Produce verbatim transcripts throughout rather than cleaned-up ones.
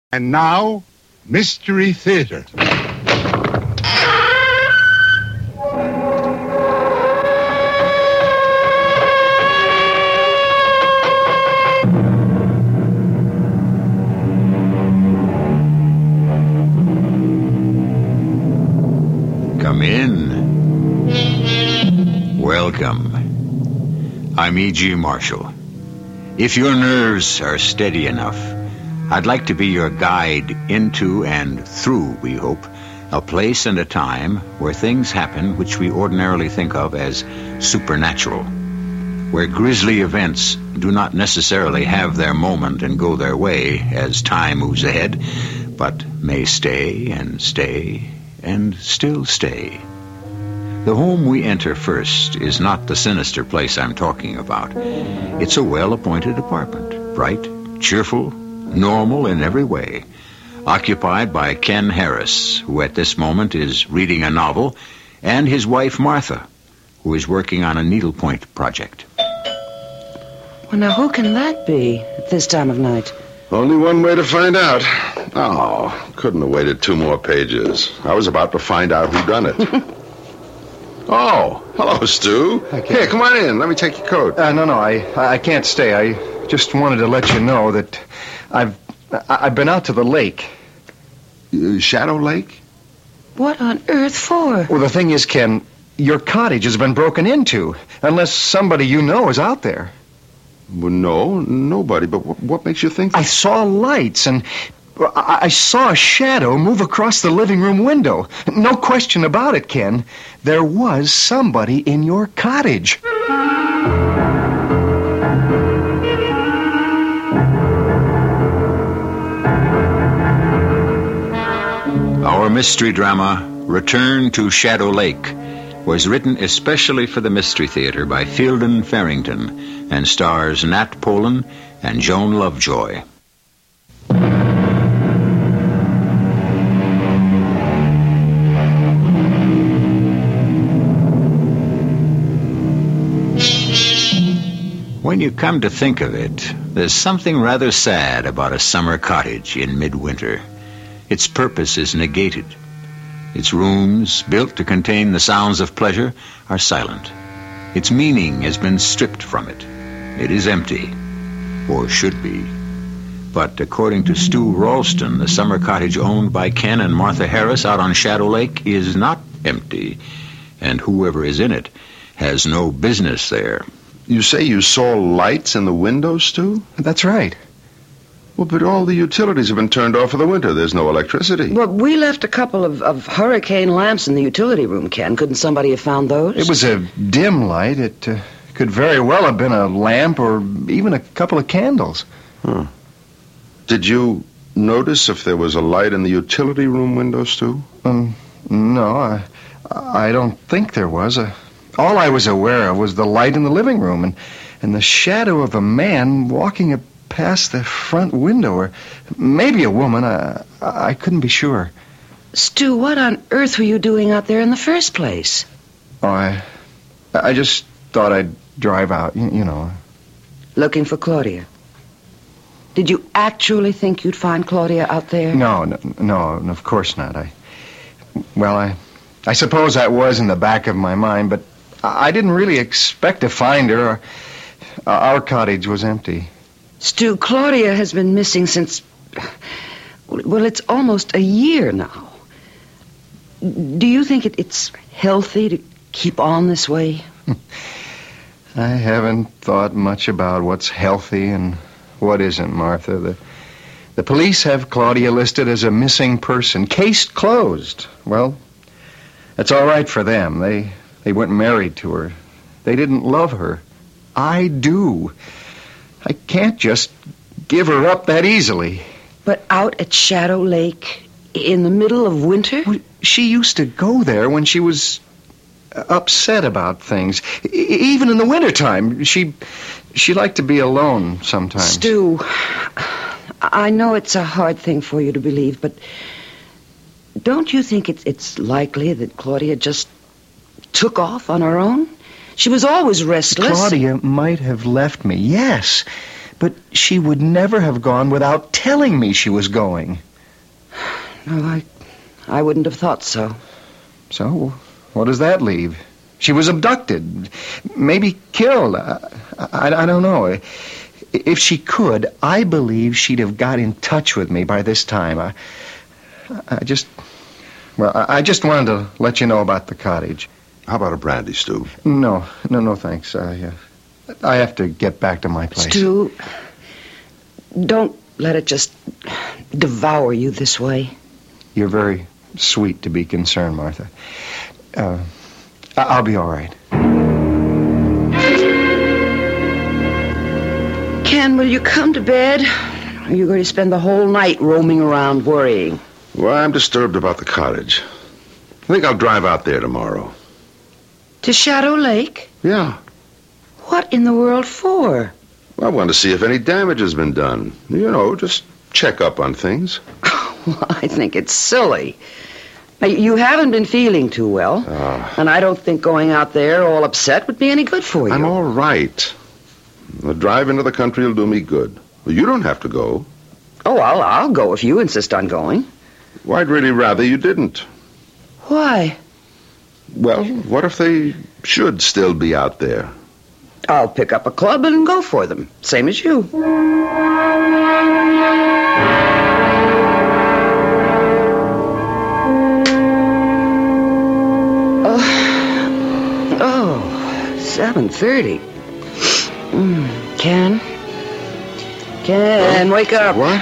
And now, Mystery Theater. Come in. Welcome. I'm E G. Marshall. If your nerves are steady enough, I'd like to be your guide into and through, we hope, a place and a time where things happen which we ordinarily think of as supernatural, where grisly events do not necessarily have their moment and go their way as time moves ahead, but may stay and stay and still stay. The home we enter first is not the sinister place I'm talking about. It's a well-appointed apartment, bright, cheerful, normal in every way, occupied by Ken Harris, who at this moment is reading a novel, and his wife Martha, who is working on a needlepoint project. Well, now, who can that be at this time of night? Only one way to find out. Oh, couldn't have waited two more pages. I was about to find out who done it. Oh, hello, Stu. Here, come on in. Let me take your coat. Uh, no, no, I I can't stay. I just wanted to let you know that I've I've been out to the lake. Uh, Shadow Lake? What on earth for? Well, the thing is, Ken, your cottage has been broken into, unless somebody you know is out there. Well, no, nobody. But what, what makes you think that? I saw lights, and I, I saw a shadow move across the living room window. No question about it, Ken. There was somebody in your cottage. Our mystery drama, Return to Shadow Lake, was written especially for the Mystery Theater by Fielden Farrington and stars Nat Polen and Joan Lovejoy. When you come to think of it, there's something rather sad about a summer cottage in midwinter. Its purpose is negated. Its rooms, built to contain the sounds of pleasure, are silent. Its meaning has been stripped from it. It is empty, or should be. But according to Stu Ralston, the summer cottage owned by Ken and Martha Harris out on Shadow Lake is not empty, and whoever is in it has no business there. You say you saw lights in the windows, Stu? That's right. Well, but all the utilities have been turned off for the winter. There's no electricity. Well, we left a couple of, of hurricane lamps in the utility room, Ken. Couldn't somebody have found those? It was a dim light. It uh, could very well have been a lamp or even a couple of candles. Huh. Did you notice if there was a light in the utility room windows, Stu? Um, no, I, I don't think there was. Uh, all I was aware of was the light in the living room and, and the shadow of a man walking a past the front window, or maybe a woman. I, I couldn't be sure. Stu, what on earth were you doing out there in the first place? Oh, I, I just thought I'd drive out, you, you know. Looking for Claudia. Did you actually think you'd find Claudia out there? No, no, no, of course not. I, well, I, I suppose that was in the back of my mind, but I didn't really expect to find her. Our, our cottage was empty. Stu, Claudia has been missing since, well, it's almost a year now. Do you think it, it's healthy to keep on this way? I haven't thought much about what's healthy and what isn't, Martha. The, the police have Claudia listed as a missing person. Case closed. Well, that's all right for them. They, they weren't married to her. They didn't love her. I do. I can't just give her up that easily. But out at Shadow Lake, in the middle of winter? Well, she used to go there when she was upset about things. E- even in the wintertime, she, she liked to be alone sometimes. Stu, I know it's a hard thing for you to believe, but don't you think it's, it's likely that Claudia just took off on her own? She was always restless. Claudia might have left me, yes. But she would never have gone without telling me she was going. No, I, I wouldn't have thought so. So, what does that leave? She was abducted, maybe killed. I, I, I don't know. If she could, I believe she'd have got in touch with me by this time. I, I just, well, I just wanted to let you know about the cottage. How about a brandy, Stu? No, no, no, thanks. I, uh, I have to get back to my place. Stu, don't let it just devour you this way. You're very sweet to be concerned, Martha. Uh, I'll be all right. Ken, will you come to bed? Or are you going to spend the whole night roaming around worrying? Well, I'm disturbed about the cottage. I think I'll drive out there tomorrow. To Shadow Lake? Yeah. What in the world for? Well, I want to see if any damage has been done. You know, just check up on things. Well, I think it's silly. Now, you haven't been feeling too well, Uh, and I don't think going out there all upset would be any good for you. I'm all right. The drive into the country will do me good. Well, you don't have to go. Oh, I'll, I'll go if you insist on going. Well, I'd really rather you didn't. Why? Well, what if they should still be out there? I'll pick up a club and go for them, same as you. Oh, oh, seven thirty. Mm, Ken? Ken, wake up. What?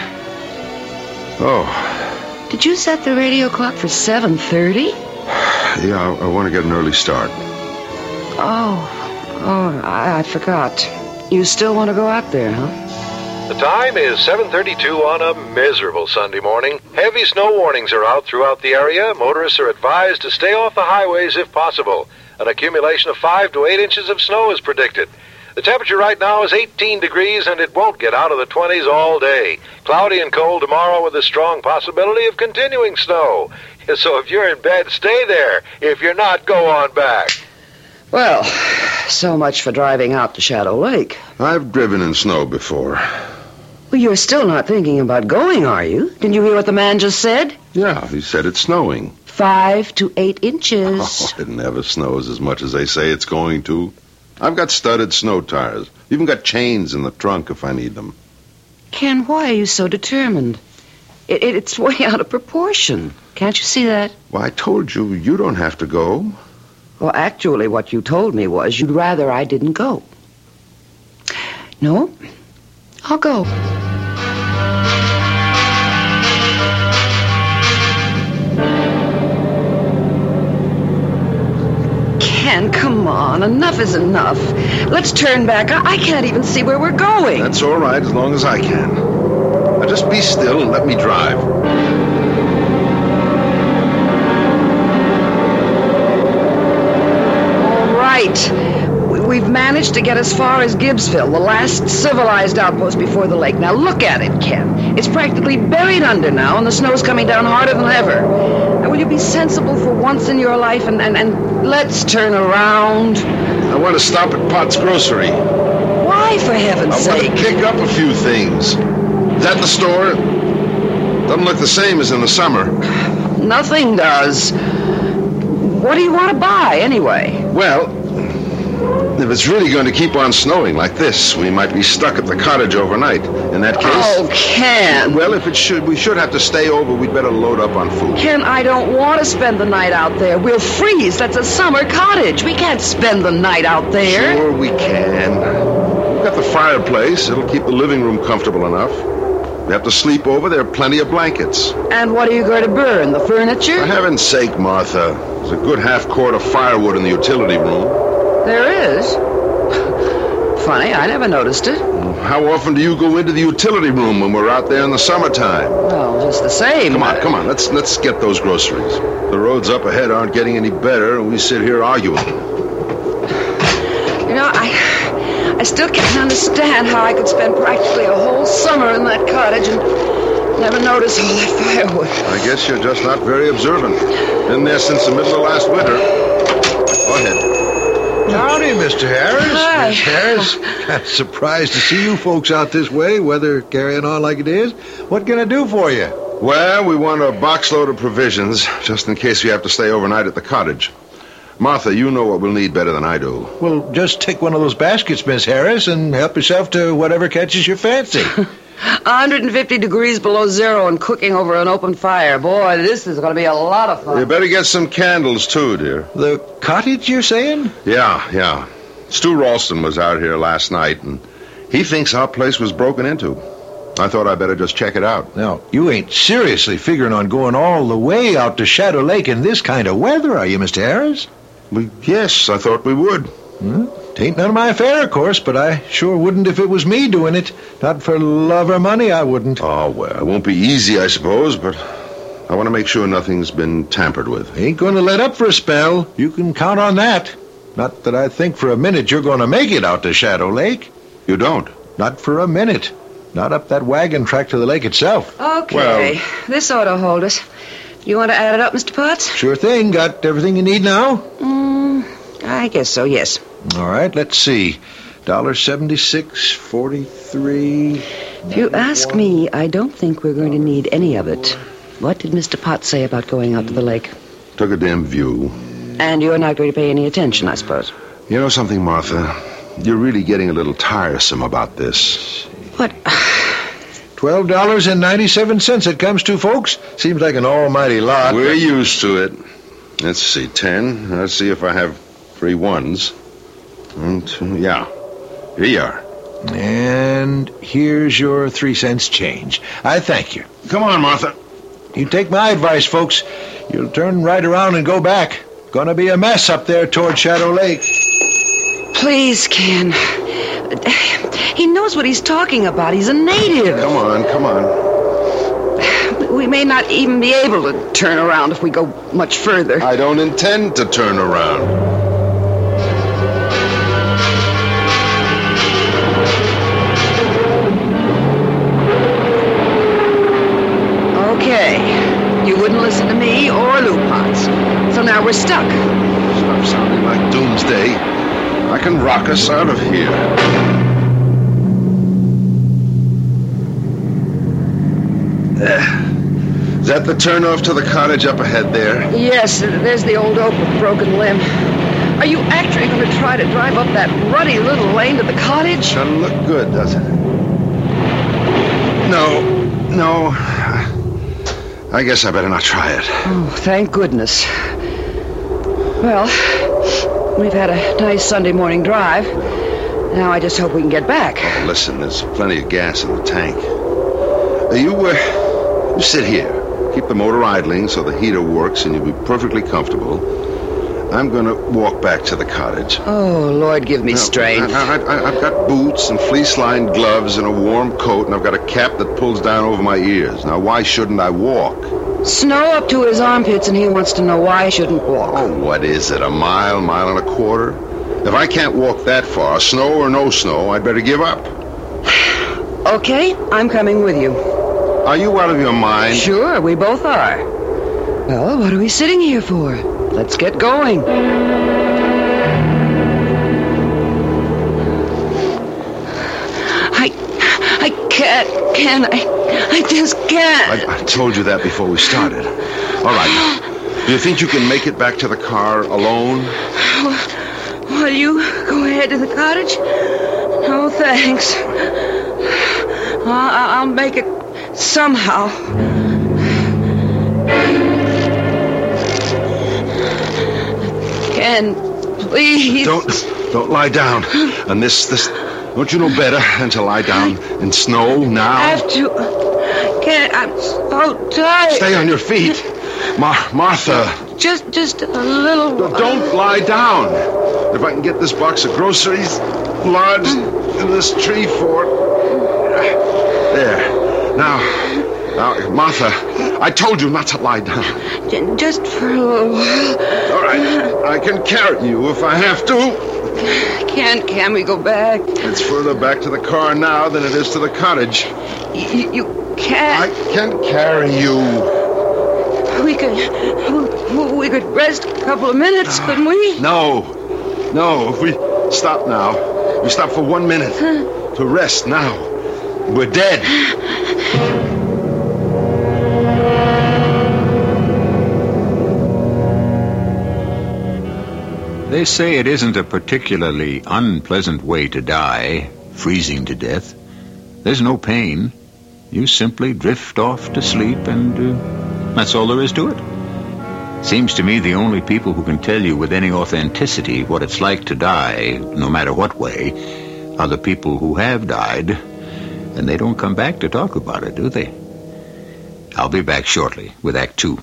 Oh, Did you set the radio clock for seven thirty? yeah, I, I want to get an early start. Oh, oh, I, I forgot. You still want to go out there, huh? The time is seven thirty-two on a miserable Sunday morning. Heavy snow warnings are out throughout the area. Motorists are advised to stay off the highways if possible. An accumulation of five to eight inches of snow is predicted. The temperature right now is eighteen degrees, and it won't get out of the twenties all day. Cloudy and cold tomorrow with a strong possibility of continuing snow. So if you're in bed, stay there. If you're not, go on back. Well, so much for driving out to Shadow Lake. I've driven in snow before. Well, you're still not thinking about going, are you? Didn't you hear what the man just said? Yeah, he said it's snowing. Five to eight inches. Oh, it never snows as much as they say it's going to. I've got studded snow tires. Even got chains in the trunk if I need them. Ken, why are you so determined? It, it, it's way out of proportion. Can't you see that? Well, I told you, you don't have to go. Well, actually, what you told me was you'd rather I didn't go. No, I'll go. Ken, come on. Enough is enough. Let's turn back. I, I can't even see where we're going. That's all right, as long as I can. Now just be still and let me drive. Right. We- We've managed to get as far as Gibbsville, the last civilized outpost before the lake. Now look at it, Ken. It's practically buried under now, and the snow's coming down harder than ever. Now, will you be sensible for once in your life and, and, and let's turn around? I want to stop at Potts Grocery. Why, for heaven's I sake? want to pick up a few things. Is that the store? Doesn't look the same as in the summer. Nothing does. What do you want to buy, anyway? Well, if it's really going to keep on snowing like this, we might be stuck at the cottage overnight. In that case... Oh, Ken. Well, if it should, we should have to stay over. We'd better load up on food. Ken, I don't want to spend the night out there. We'll freeze. That's a summer cottage. We can't spend the night out there. Sure we can. We've got the fireplace. It'll keep the living room comfortable enough. We have to sleep over. There are plenty of blankets. And what are you going to burn? The furniture? For heaven's sake, Martha. There's a good half quart of firewood in the utility room. There is? Funny, I never noticed it. How often do you go into the utility room when we're out there in the summertime? Well, just the same. Come on, come on. Let's let's get those groceries. The roads up ahead aren't getting any better, and we sit here arguing. You know, I I still can't understand how I could spend practically a whole summer in that cottage and never notice all that firewood. I guess you're just not very observant. Been there since the middle of last winter. Go ahead. Howdy, Mister Harris. Hi. Miss Harris. Kind of surprised to see you folks out this way, weather carrying on like it is. What can I do for you? Well, we want a boxload of provisions, just in case we have to stay overnight at the cottage. Martha, you know what we'll need better than I do. Well, just take one of those baskets, Miss Harris, and help yourself to whatever catches your fancy. one hundred fifty degrees below zero and cooking over an open fire. Boy, this is going to be a lot of fun. You better get some candles, too, dear. The cottage, you're saying? Yeah, yeah. Stu Ralston was out here last night, and he thinks our place was broken into. I thought I'd better just check it out. Now, you ain't seriously figuring on going all the way out to Shadow Lake in this kind of weather, are you, Mister Harris? Well, yes, I thought we would. Hmm? Tain't none of my affair, of course, but I sure wouldn't if it was me doing it. Not for love or money, I wouldn't. Oh, well, it won't be easy, I suppose, but I want to make sure nothing's been tampered with. Ain't going to let up for a spell. You can count on that. Not that I think for a minute you're going to make it out to Shadow Lake. You don't? Not for a minute. Not up that wagon track to the lake itself. Okay, Well- this ought to hold us. You want to add it up, Mister Potts? Sure thing. Got everything you need now? Mm, I guess so, yes. All right, let's see. Dollar seventy-six forty-three. If you ask me, I don't think we're going to need any of it. What did Mister Potts say about going out to the lake? Took a damn view. And you're not going to pay any attention, I suppose. You know something, Martha? You're really getting a little tiresome about this. What? Twelve dollars and ninety-seven cents it comes to, folks. Seems like an almighty lot. We're used to it. Let's see, ten. Let's see if I have three ones. One, two, yeah. Here you are. And here's your three cents change. I thank you. Come on, Martha. You take my advice, folks. You'll turn right around and go back. Gonna be a mess up there toward Shadow Lake. Please, Ken. He knows what he's talking about. He's a native. Come on, come on. We may not even be able to turn around if we go much further. I don't intend to turn around. Okay. You wouldn't listen to me or Lou Potts. So now we're stuck. Stop sounding like doomsday. I can rock us out of here. Is that the turnoff to the cottage up ahead there? Yes, there's the old oak with broken limb. Are you actually going to try to drive up that ruddy little lane to the cottage? Doesn't look good, does it? No, no. I guess I better not try it. Oh, thank goodness. Well, we've had a nice Sunday morning drive. Now I just hope we can get back. Oh, listen, there's plenty of gas in the tank. Uh, you, uh, you sit here. Keep the motor idling so the heater works and you'll be perfectly comfortable. I'm going to walk back to the cottage. Oh, Lord, give me Now, strength. I, I, I, I've got boots and fleece-lined gloves and a warm coat, and I've got a cap that pulls down over my ears. Now, why shouldn't I walk? Snow up to his armpits, and he wants to know why I shouldn't walk. Oh, what is it, a mile, mile and a quarter? If I can't walk that far, snow or no snow, I'd better give up. Okay, I'm coming with you. Are you out of your mind? Sure, we both are. Well, what are we sitting here for? Let's get going. I... I can't, can I? I just can't. I, I told you that before we started. All right. Do you think you can make it back to the car alone? Will you go ahead to the cottage? No, thanks. I'll, I'll make it somehow. Ken, please. Don't, don't lie down. And this, this, don't you know better than to lie down in snow now? I have to. Ken, I'm so tired. Stay on your feet, Mar- Martha. Just, just a little. Don't lie down. If I can get this box of groceries lodged in this tree fort. There. Now, now, Martha, I told you not to lie down. J- Just for a little while. All right, I can carry you if I have to. Can't, can we go back? It's further back to the car now than it is to the cottage. You, you can't. I can carry you. We could, we could rest a couple of minutes, couldn't we? No. No, if we stop now, we stop for one minute to rest now, we're dead. They say it isn't a particularly unpleasant way to die, freezing to death. There's no pain. You simply drift off to sleep, and uh, that's all there is to it. Seems to me the only people who can tell you with any authenticity what it's like to die, no matter what way, are the people who have died, and they don't come back to talk about it, do they? I'll be back shortly with Act Two.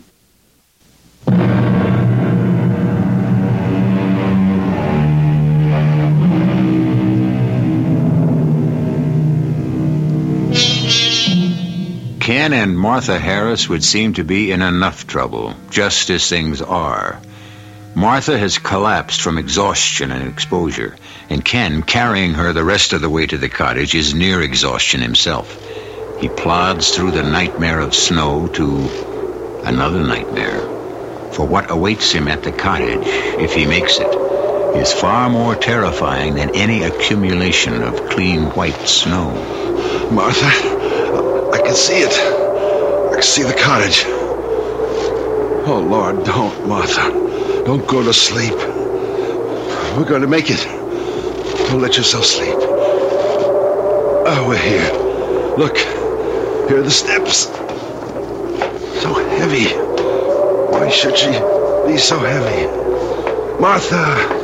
Ken and Martha Harris would seem to be in enough trouble, just as things are. Martha has collapsed from exhaustion and exposure, and Ken, carrying her the rest of the way to the cottage, is near exhaustion himself. He plods through the nightmare of snow to another nightmare. For what awaits him at the cottage, if he makes it, is far more terrifying than any accumulation of clean white snow. Martha, I can see it. I can see the cottage. Oh, Lord, don't, Martha. Don't go to sleep. We're going to make it. Don't let yourself sleep. Oh, we're here. Look, here are the steps. So heavy. Why should she be so heavy? Martha!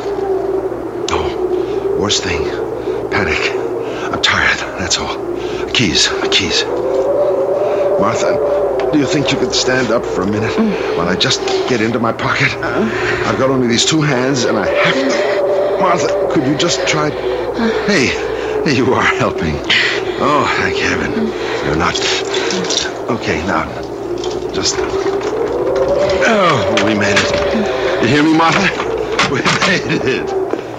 Oh, worst thing. Panic. I'm tired, that's all. Keys, keys. Martha, do you think you could stand up for a minute while I just get into my pocket? I've got only these two hands, and I have to... Martha, could you just try... Hey, hey, you are helping. Oh, thank heaven. You're not... Okay, now, just... Oh, we made it. You hear me, Martha? We made it.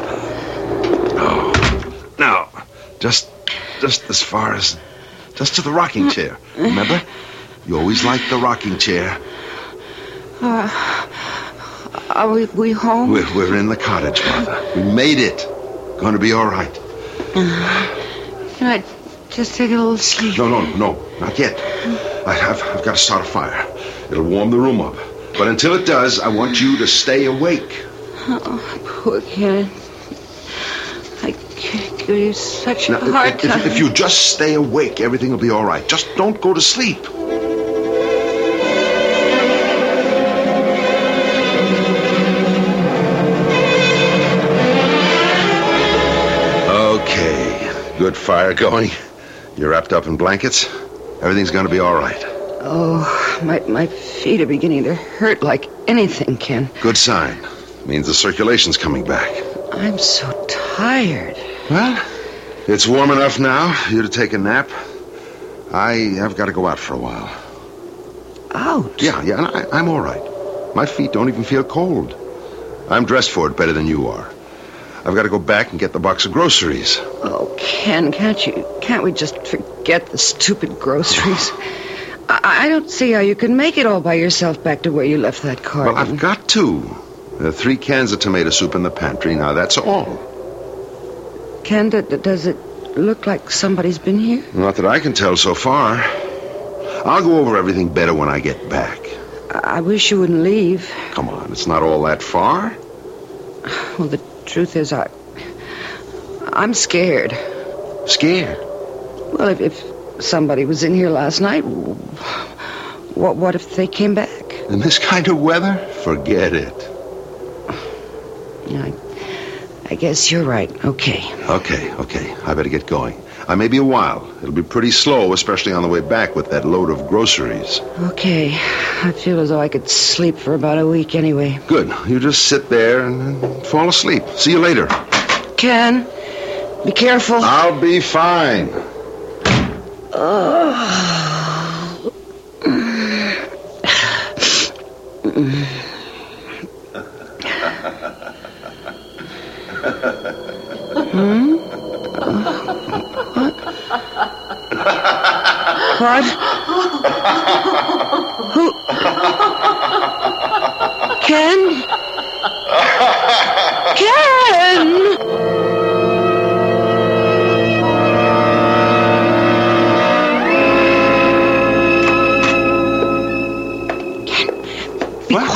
Oh, now, just... Just as far as... Just to the rocking chair. Remember? You always liked the rocking chair. Uh, are we, we home? We're, we're in the cottage, Martha. We made it. Going to be all right. Uh, can I just take a little sleep? No, no, no. Not yet. I have, I've got to start a fire. It'll warm the room up. But until it does, I want you to stay awake. Oh, poor Ken. I give you such a now, hard if, time. If, if you just stay awake, everything will be all right. Just don't go to sleep. Okay. Good fire going. You're wrapped up in blankets. Everything's going to be all right. Oh, my, my feet are beginning to hurt like anything, Ken. Good sign. Means the circulation's coming back. I'm so tired. Well, it's warm enough now for you to take a nap. I have got to go out for a while. Out? Yeah, yeah, and I, I'm all right. My feet don't even feel cold. I'm dressed for it better than you are. I've got to go back and get the box of groceries. Oh, Ken, can't you... Can't we just forget the stupid groceries? I, I don't see how you can make it all by yourself back to where you left that car. Well, I've got to. There are three cans of tomato soup in the pantry. Now, that's all. Ken, d- d- does it look like somebody's been here? Not that I can tell so far. I'll go over everything better when I get back. I, I wish you wouldn't leave. Come on, it's not all that far. Well, the truth is, I... I'm scared. Scared? Well, if, if somebody was in here last night, what, what if they came back? In this kind of weather? Forget it. I, I guess you're right. Okay. Okay, okay. I better get going. I may be a while. It'll be pretty slow, especially on the way back with that load of groceries. Okay. I feel as though I could sleep for about a week anyway. Good. You just sit there and, and fall asleep. See you later. Ken, be careful. I'll be fine. Oh. Hmm? What? Who? Ken? Ken!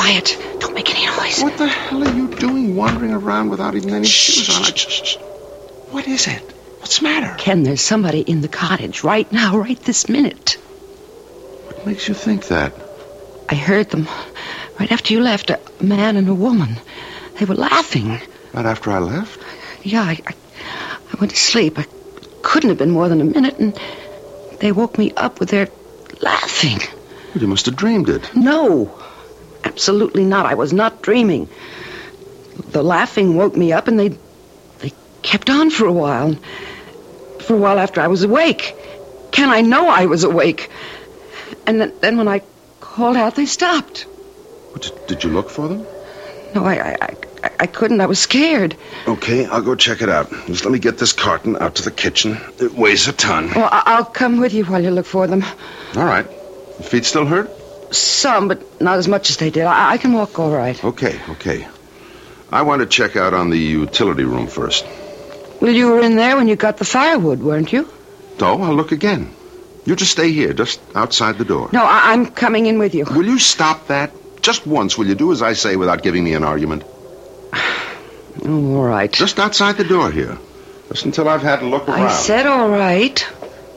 quiet. Don't make any noise. What the hell are you doing wandering around without even any shoes on? Shh, shh, shh. What is it? What's the matter? Ken, there's somebody in the cottage right now, right this minute. What makes you think that? I heard them right after you left, a man and a woman. They were laughing. Right after I left? Yeah, I, I, I went to sleep. I couldn't have been more than a minute, and they woke me up with their laughing. Well, you must have dreamed it. No, absolutely not. I was not dreaming. The laughing woke me up, and they they kept on for a while. For a while after I was awake. Ken, I know I was awake. And then, then when I called out, they stopped. What, did, did you look for them? No, I, I, I, I couldn't. I was scared. Okay, I'll go check it out. Just let me get this carton out to the kitchen. It weighs a ton. Well, I- I'll come with you while you look for them. All right. Your feet still hurt? Some, but not as much as they did. I, I can walk all right. Okay, okay. I want to check out on the utility room first. Well, you were in there when you got the firewood, weren't you? So, I'll look again. You just stay here, just outside the door. No, I- I'm coming in with you. Will you stop that? Just once, will you do as I say without giving me an argument? Oh, all right. Just outside the door here. Just until I've had a look around. I said all right.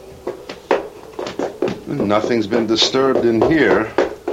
Nothing's been disturbed in here.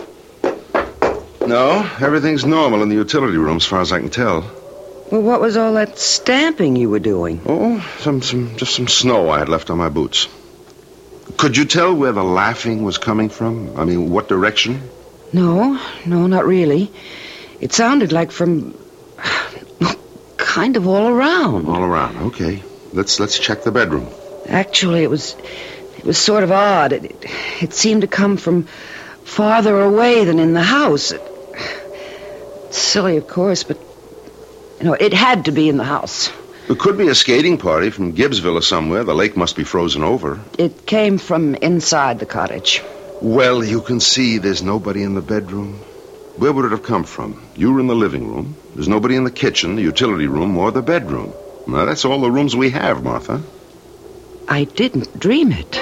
No, everything's normal in the utility room as far as I can tell. Well, what was all that stamping you were doing? Oh, some, some, just some snow I had left on my boots. Could you tell where the laughing was coming from? I mean, what direction? No, no, not really. It sounded like from... kind of all around. All around, okay. Let's let's check the bedroom. Actually, it was... it was sort of odd. It, it, it seemed to come from farther away than in the house. It, silly, of course, but... you know, it had to be in the house. It could be a skating party from Gibbsville or somewhere. The lake must be frozen over. It came from inside the cottage. Well, you can see there's nobody in the bedroom. Where would it have come from? You were in the living room. There's nobody in the kitchen, the utility room, or the bedroom. Now, that's all the rooms we have, Martha. I didn't dream it.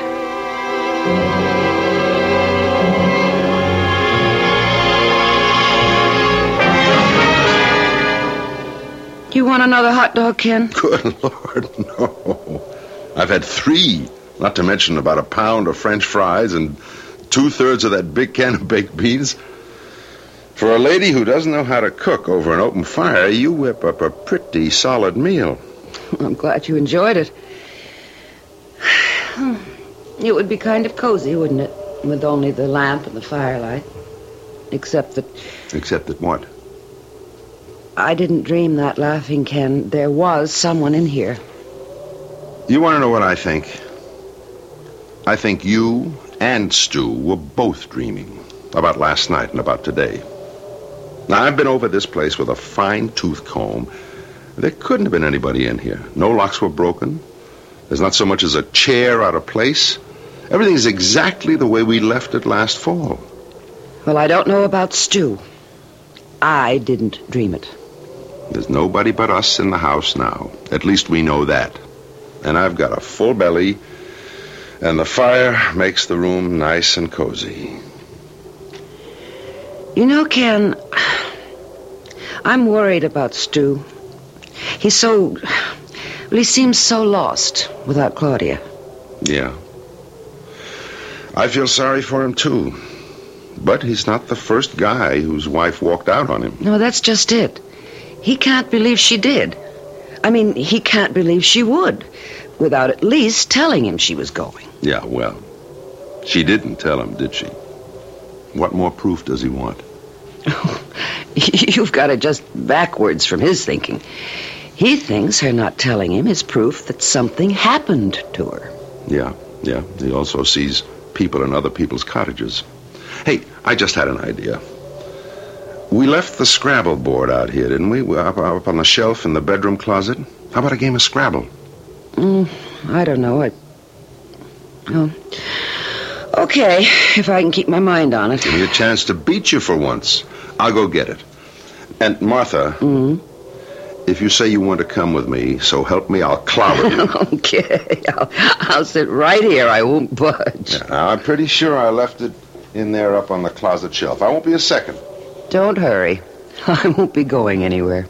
You want another hot dog, Ken? Good Lord, no. I've had three, not to mention about a pound of French fries and two-thirds of that big can of baked beans. For a lady who doesn't know how to cook over an open fire, you whip up a pretty solid meal. I'm glad you enjoyed it. It would be kind of cozy, wouldn't it? With only the lamp and the firelight. Except that... Except that what? I didn't dream that laughing, Ken. There was someone in here. You want to know what I think? I think you and Stu were both dreaming about last night and about today. Now, I've been over this place with a fine-tooth comb. There couldn't have been anybody in here. No locks were broken. There's not so much as a chair out of place. Everything's exactly the way we left it last fall. Well, I don't know about Stu. I didn't dream it. There's nobody but us in the house now. At least we know that. And I've got a full belly, and the fire makes the room nice and cozy. You know, Ken, I'm worried about Stu. He's so... well, he seems so lost without Claudia. Yeah. I feel sorry for him, too. But he's not the first guy whose wife walked out on him. No, that's just it. He can't believe she did. I mean, he can't believe she would, without at least telling him she was going. Yeah, well, she didn't tell him, did she? What more proof does he want? You've got it just backwards from his thinking. He thinks her not telling him is proof that something happened to her. Yeah, yeah. He also sees people in other people's cottages. Hey, I just had an idea. We left the Scrabble board out here, didn't we? We're up, up on the shelf in the bedroom closet. How about a game of Scrabble? Mm, I don't know. I... Oh. Okay, if I can keep my mind on it. Give me a chance to beat you for once. I'll go get it. And, Martha, mm-hmm. if you say you want to come with me, so help me, I'll clobber you. Okay, I'll, I'll sit right here. I won't budge. Yeah, I'm pretty sure I left it in there up on the closet shelf. I won't be a second. Don't hurry. I won't be going anywhere.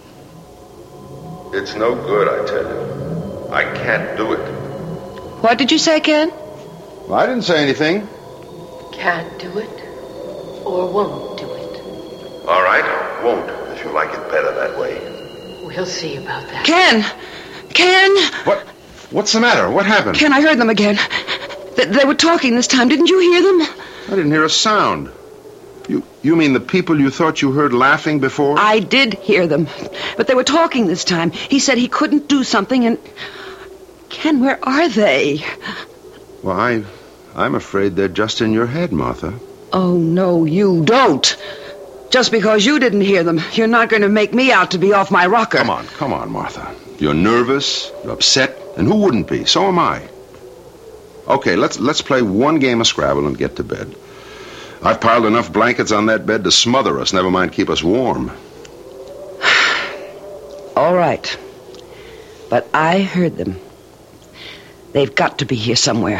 It's no good, I tell you. I can't do it. What did you say, Ken? Well, I didn't say anything. Can't do it or won't do it. All right, won't, if you like it better that way. We'll see about that. Ken! Ken! What? What's the matter? What happened? Ken, I heard them again. Th- they were talking this time. Didn't you hear them? I didn't hear a sound. You you mean the people you thought you heard laughing before? I did hear them. But they were talking this time. He said he couldn't do something and... Ken, where are they? Well, I, I'm afraid they're just in your head, Martha. Oh, no, you don't. Just because you didn't hear them, you're not going to make me out to be off my rocker. Come on, come on, Martha. You're nervous, you're upset, and who wouldn't be? So am I. Okay, let's let's play one game of Scrabble and get to bed. I've piled enough blankets on that bed to smother us, never mind keep us warm. All right. But I heard them. They've got to be here somewhere.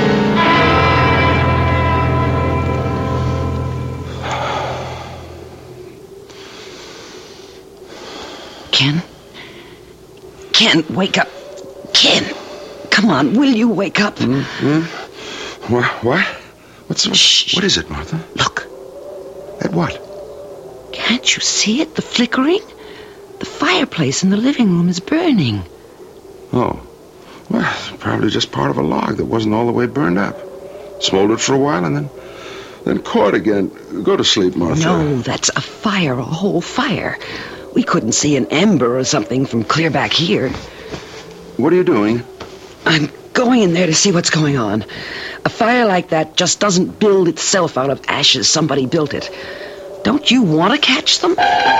Ken? Ken, wake up. Ken, come on, will you wake up? Mm-hmm. What? What? What's Shh. What is it, Martha? Look. At what? Can't you see it? The flickering? The fireplace in the living room is burning. Oh. Well, probably just part of a log that wasn't all the way burned up. Smoldered for a while and then then caught again. Go to sleep, Martha. No, that's a fire, a whole fire. We couldn't see an ember or something from clear back here. What are you doing? I'm going in there to see what's going on. A fire like that just doesn't build itself out of ashes. Somebody built it. Don't you want to catch them?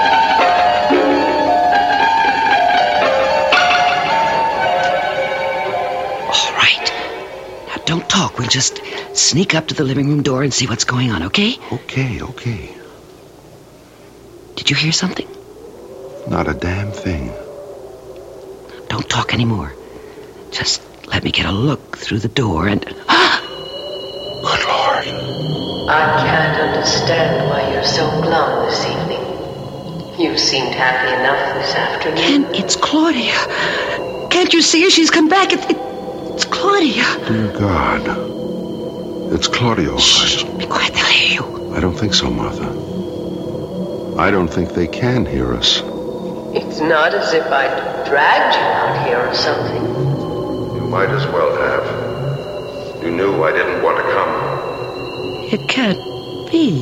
All right. Now, don't talk. We'll just sneak up to the living room door and see what's going on, okay? Okay, okay. Did you hear something? Not a damn thing. Don't talk anymore. Just let me get a look through the door and... Good Lord. I can't understand why you're so glum this evening. You seemed happy enough this afternoon. Ken, it's Claudia. Can't you see her? She's come back. It, it, it's Claudia. Dear God. It's Claudia, all Shh, right. be quiet. They'll hear you. I don't think so, Martha. I don't think they can hear us. It's not as if I'd dragged you out here or something. You might as well have. You knew I didn't want to come. It can't be.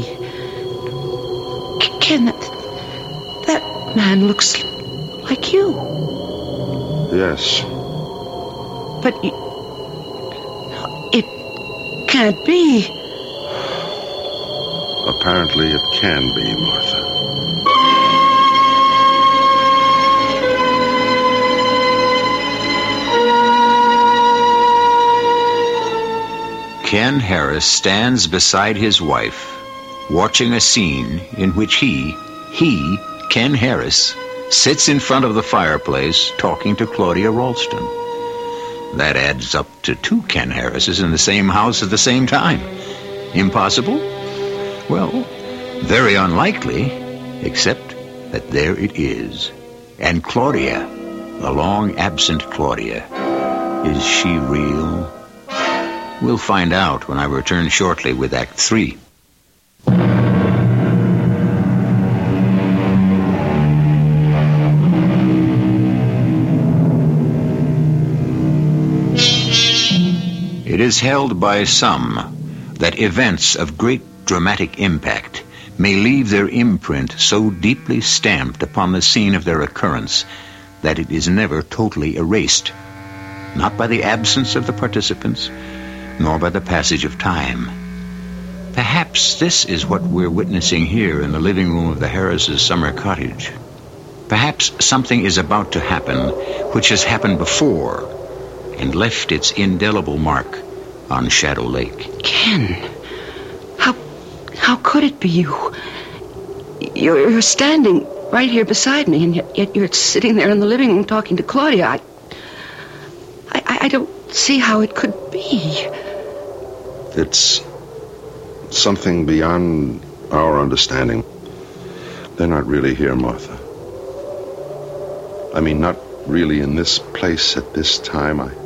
C- Ken, that, that man looks like you. Yes. But you, it can't be. Apparently it can be, Martha. Ken Harris stands beside his wife, watching a scene in which he, he, Ken Harris, sits in front of the fireplace talking to Claudia Ralston. That adds up to two Ken Harrises in the same house at the same time. Impossible? Well, very unlikely, except that there it is. And Claudia, the long-absent Claudia, is she real? We'll find out when I return shortly with Act Three. It is held by some that events of great dramatic impact may leave their imprint so deeply stamped upon the scene of their occurrence that it is never totally erased, not by the absence of the participants, nor by the passage of time. Perhaps this is what we're witnessing here in the living room of the Harrises' summer cottage. Perhaps something is about to happen which has happened before and left its indelible mark on Shadow Lake. Ken, how how could it be you? You're, you're standing right here beside me, and yet, yet you're sitting there in the living room talking to Claudia. I, I, I don't see how it could be. It's something beyond our understanding. They're not really here, Martha. I mean, not really in this place at this time. I...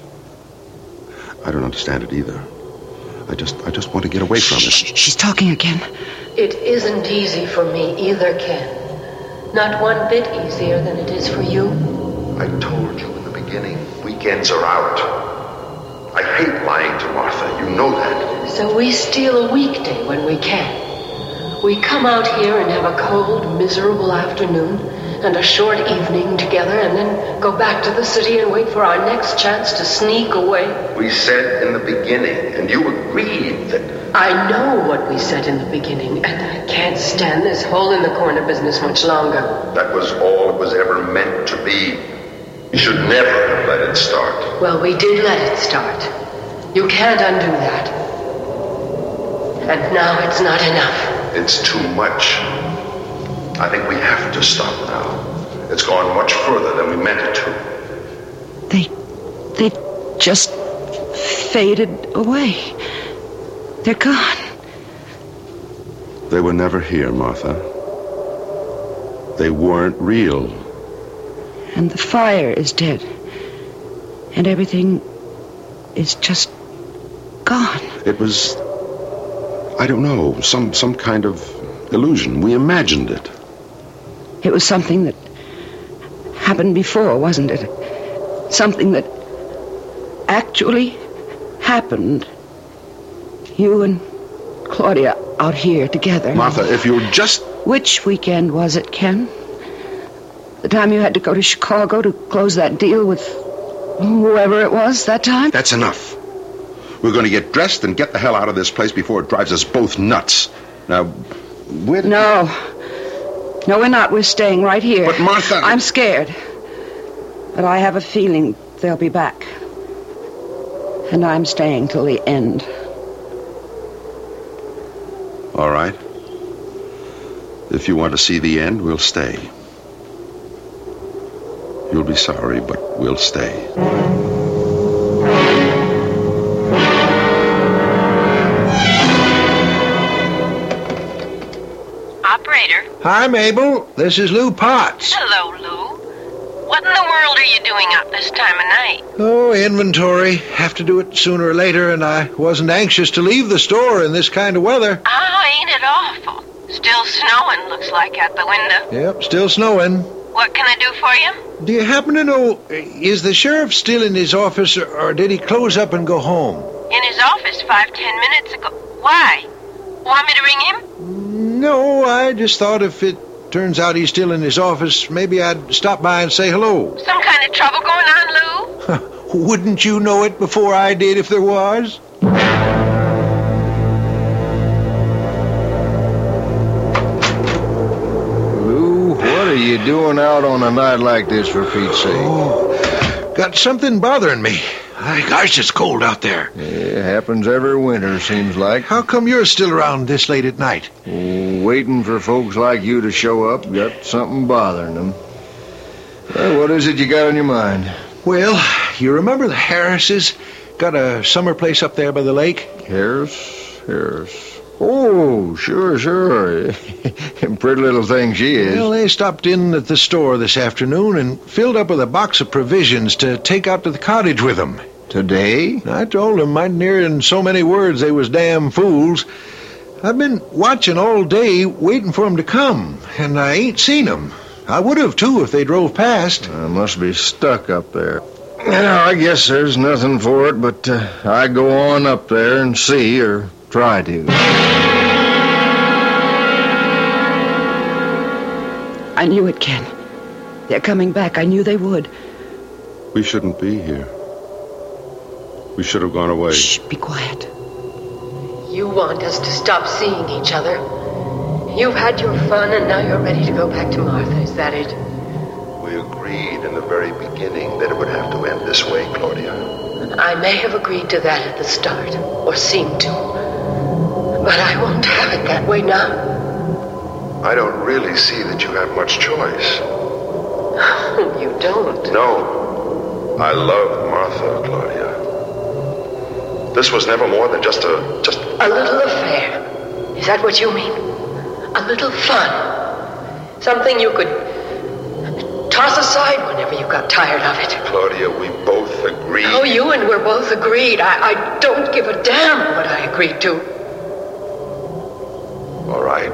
I don't understand it either. I just, I just want to get away from it. She's talking again. It isn't easy for me either, Ken. Not one bit easier than it is for you. I told you in the beginning, weekends are out. I hate lying to Martha, you know that. So we steal a weekday when we can. We come out here and have a cold, miserable afternoon and a short evening together and then go back to the city and wait for our next chance to sneak away. We said in the beginning, and you agreed that... I know what we said in the beginning, and I can't stand this hole-in-the-corner business much longer. That was all it was ever meant to be. You should never have let it start. Well, we did let it start. You can't undo that. And now it's not enough. It's too much. I think we have to stop now. It's gone much further than we meant it to. They... they just faded away. They're gone. They were never here, Martha. They weren't real. And the fire is dead. And everything is just gone. It was... I don't know, some, some kind of illusion. We imagined it. It was something that happened before, wasn't it? Something that actually happened. You and Claudia out here together. Martha, if you'll just... Which weekend was it, Ken? The time you had to go to Chicago to close that deal with whoever it was that time? That's enough. We're going to get dressed and get the hell out of this place before it drives us both nuts. Now, where did... No. No, we're not. We're staying right here. But, Martha... I'm scared. But I have a feeling they'll be back. And I'm staying till the end. All right. If you want to see the end, we'll stay. You'll be sorry, but we'll stay. Operator. Hi, Mabel. This is Lou Potts. Hello, Lou. What in the world are you doing up this time of night? Oh, inventory. Have to do it sooner or later, and I wasn't anxious to leave the store in this kind of weather. Ah, ain't it awful? Still snowing, looks like, out the window. Yep, still snowing. What can I do for you? Do you happen to know, is the sheriff still in his office, or, or did he close up and go home? In his office five, ten minutes ago. Why? Want me to ring him? No, I just thought if it turns out he's still in his office, maybe I'd stop by and say hello. Some kind of trouble going on, Lou? Wouldn't you know it before I did if there was? Lou, what are you doing out on a night like this, for Pete's sake? Oh, got something bothering me. My gosh, it's cold out there. Yeah, it happens every winter, seems like. How come you're still around this late at night? Oh, waiting for folks like you to show up. Got something bothering them. Well, what is it you got on your mind? Well, you remember the Harrises? Got a summer place up there by the lake? Harris? Harris. Oh, sure, sure. Pretty little thing she is. Well, they stopped in at the store this afternoon and filled up with a box of provisions to take out to the cottage with them. Today? I told them I'd hear in so many words they was damn fools. I've been watching all day, waiting for them to come, and I ain't seen them. I would have, too, if they drove past. I must be stuck up there. Well, I guess there's nothing for it, but uh, I go on up there and see, or try to. I knew it, Ken. They're coming back. I knew they would. We shouldn't be here. We should have gone away. Shh, be quiet. You want us to stop seeing each other. You've had your fun, and now you're ready to go back to Martha. Is that it? We agreed in the very beginning that it would have to end this way, Claudia. I may have agreed to that at the start, or seemed to. But I won't have it that way now. I don't really see that you have much choice. You don't? No. I love Martha, Claudia. This was never more than just a... just... A little affair. Is that what you mean? A little fun. Something you could toss aside whenever you got tired of it. Claudia, we both agreed. Oh, you and we're both agreed. I, I don't give a damn what I agreed to. All right.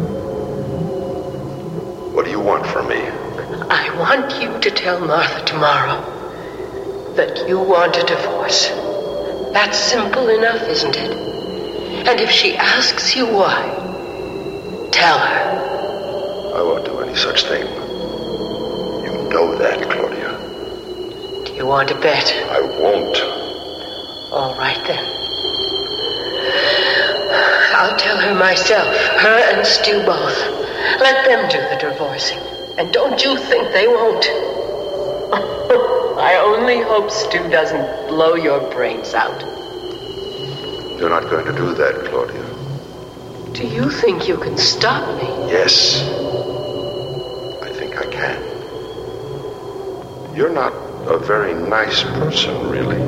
What do you want from me? I want you to tell Martha tomorrow that you want a divorce. That's simple enough, isn't it? And if she asks you why, tell her. I won't do any such thing. You know that, Claudia. Do you want to bet? I won't. All right, then. I'll tell her myself, her and Stu both. Let them do the divorcing. And don't you think they won't. I only hope Stu doesn't blow your brains out. You're not going to do that, Claudia. Do you think you can stop me? Yes. I think I can. You're not a very nice person, really.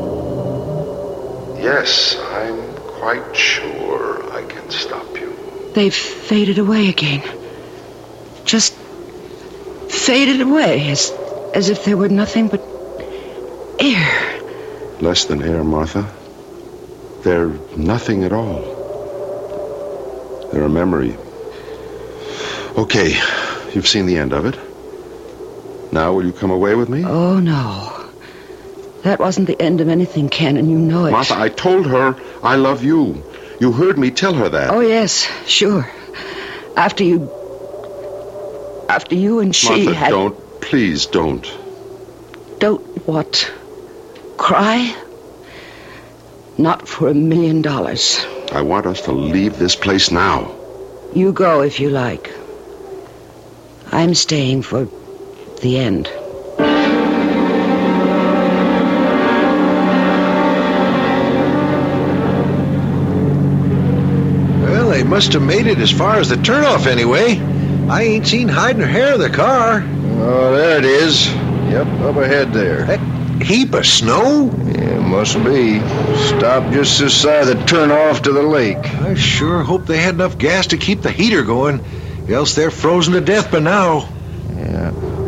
Yes, I'm quite sure I can stop you. They've faded away again. Just faded away, as, as if there were nothing but air. Less than air, Martha. They're nothing at all. They're a memory. Okay, you've seen the end of it. Now will you come away with me? Oh, no. That wasn't the end of anything, Ken, and you know it. Martha, I told her I love you. You heard me tell her that. Oh, yes, sure. After you... After you and she Martha, had... don't. Please don't. Don't what? Cry? Not for a million dollars. I want us to leave this place now. You go if you like. I'm staying for the end. Well, they must have made it as far as the turnoff anyway. I ain't seen hide nor hair of the car. Oh, there it is. Yep, up ahead there. That heap of snow? Yeah, must be. Stopped just this side of the turnoff to the lake. I sure hope they had enough gas to keep the heater going. Else they're frozen to death by now. Yeah.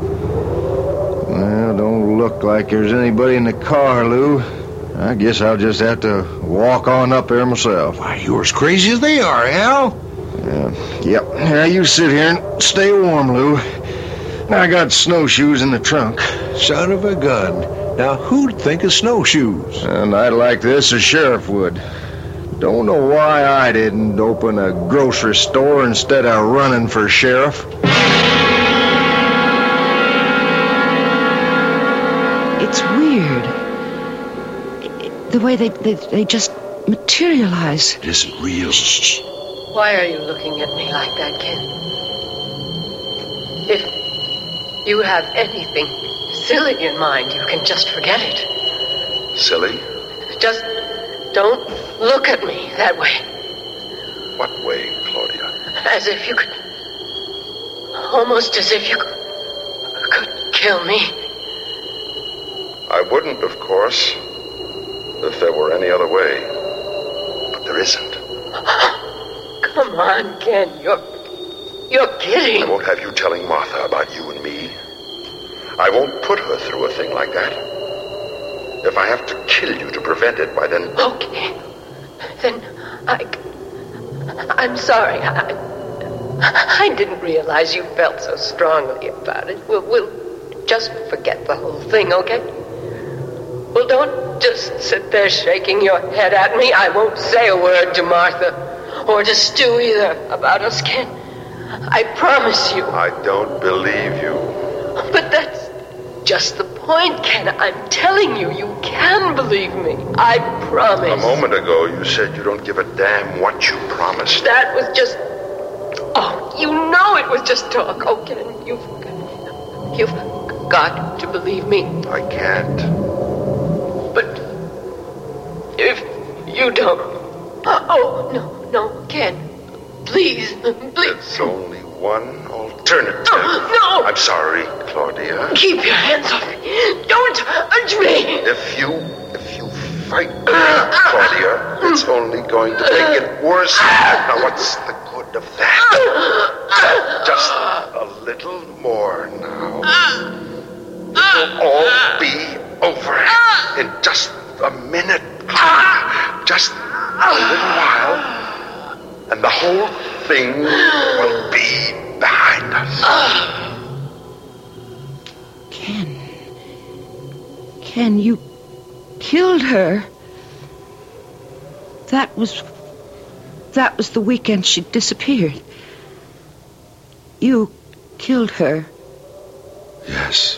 Well, don't look like there's anybody in the car, Lou. I guess I'll just have to walk on up there myself. Why, you're as crazy as they are, Al. Yeah. Yep. Now you sit here and stay warm, Lou. I got snowshoes in the trunk. Son of a gun. Now, who'd think of snowshoes? A night like this, a sheriff would. Don't know why I didn't open a grocery store instead of running for sheriff. It's weird. The way they, they, they just materialize. It isn't real. Shh. Why are you looking at me like that, Ken? If you have anything silly in mind, you can just forget it. Silly? Just don't look at me that way. What way, Claudia? As if you could... Almost as if you could, could kill me. I wouldn't, of course, if there were any other way. But there isn't. Come on, Ken. You're... You're kidding. I won't have you telling Martha about you and me. I won't put her through a thing like that. If I have to kill you to prevent it, why then... Okay. Then I... I'm sorry. I... I didn't realize you felt so strongly about it. We'll, we'll just forget the whole thing, okay? Well, don't just sit there shaking your head at me. I won't say a word to Martha or to Stu either about us, Ken. I promise you. I don't believe you. But that's just the point, Ken. I'm telling you, you can believe me. I promise. A moment ago, you said you don't give a damn what you promised. That was just... Oh, you know it was just talk. Oh, Ken, you've... You've got to believe me. I can't. But if you don't... Oh, no, no, Ken. Please, please. There's only one alternative. Oh, no! I'm sorry, Claudia. Keep your hands off me. Don't touch me. If you... If you fight me, Claudia, it's only going to make it worse. Now, what's the good of that? Just a little more now. It'll all be over in just a minute, Claudia. Just a little while, and the whole thing will be behind us. Ken. Ken, you killed her. That was... That was the weekend she disappeared. You killed her. Yes.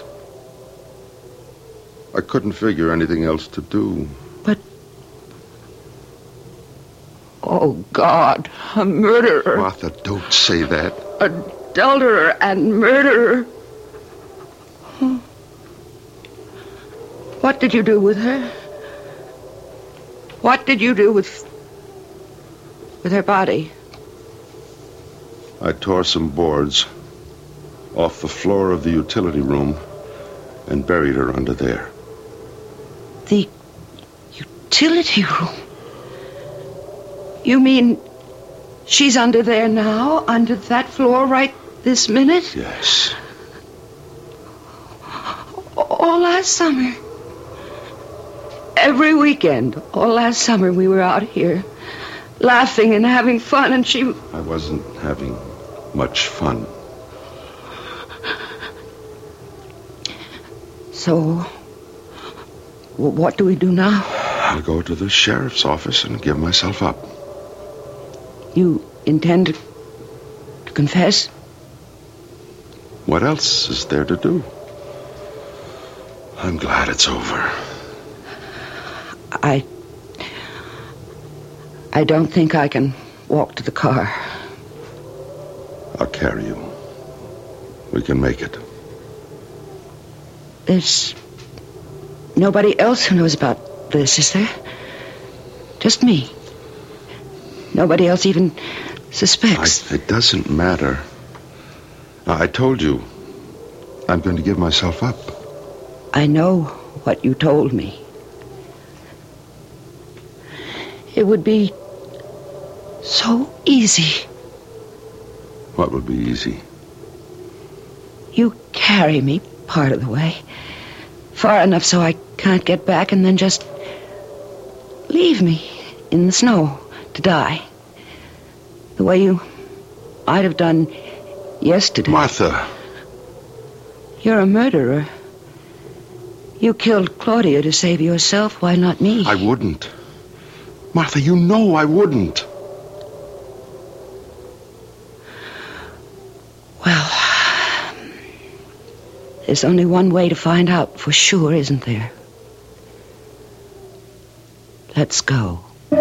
I couldn't figure anything else to do. But... Oh, God. A murderer. Martha, don't say that. Adulterer and murderer. What did you do with her? What did you do with... with her body? I tore some boards off the floor of the utility room and buried her under there. The utility room? You mean she's under there now? Under that floor right this minute? Yes. All last summer. Every weekend, all last summer, we were out here, laughing and having fun, and she... I wasn't having much fun. So, what do we do now? I'll go to the sheriff's office and give myself up. You intend to, to confess? What else is there to do? I'm glad it's over. I... I don't think I can walk to the car. I'll carry you. We can make it. There's nobody else who knows about this, is there? Just me. Nobody else even suspects. I, it doesn't matter. I told you. I'm going to give myself up. I know what you told me. It would be so easy. What would be easy? You carry me part of the way. Far enough so I can't get back, and then just leave me in the snow to die. The way you might have done yesterday. Martha. You're a murderer. You killed Claudia to save yourself. Why not me? I wouldn't. Martha, you know I wouldn't. Well, there's only one way to find out for sure, isn't there? Let's go.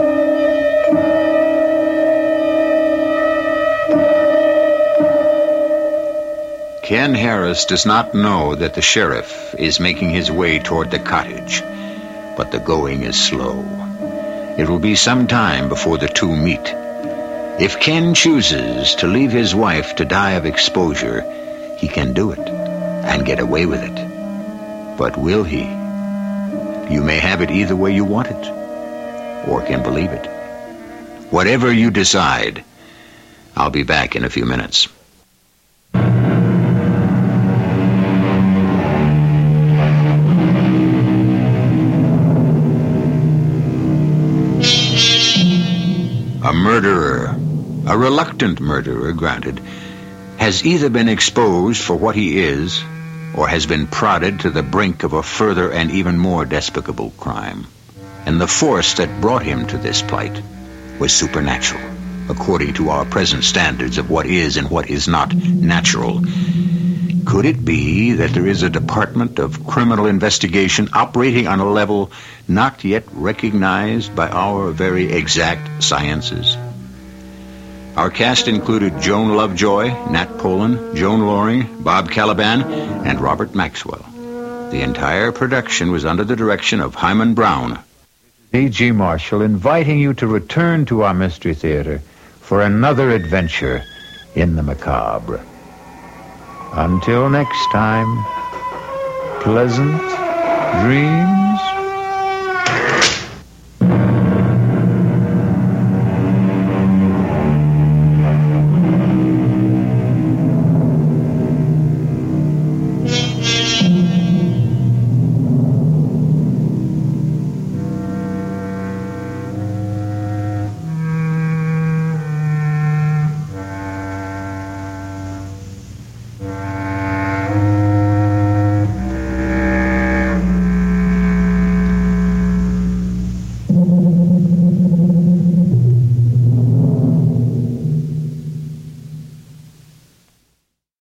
Ken Harris does not know that the sheriff is making his way toward the cottage, but the going is slow. It will be some time before the two meet. If Ken chooses to leave his wife to die of exposure, he can do it and get away with it. But will he? You may have it either way you want it, or can believe it. Whatever you decide, I'll be back in a few minutes. A murderer, a reluctant murderer, granted, has either been exposed for what he is, or has been prodded to the brink of a further and even more despicable crime. And the force that brought him to this plight was supernatural, according to our present standards of what is and what is not natural. Could it be that there is a department of criminal investigation operating on a level not yet recognized by our very exact sciences? Our cast included Joan Lovejoy, Nat Polen, Joan Loring, Bob Caliban, and Robert Maxwell. The entire production was under the direction of Hyman Brown. E G. Marshall inviting you to return to our Mystery Theater for another adventure in the macabre. Until next time, pleasant dreams.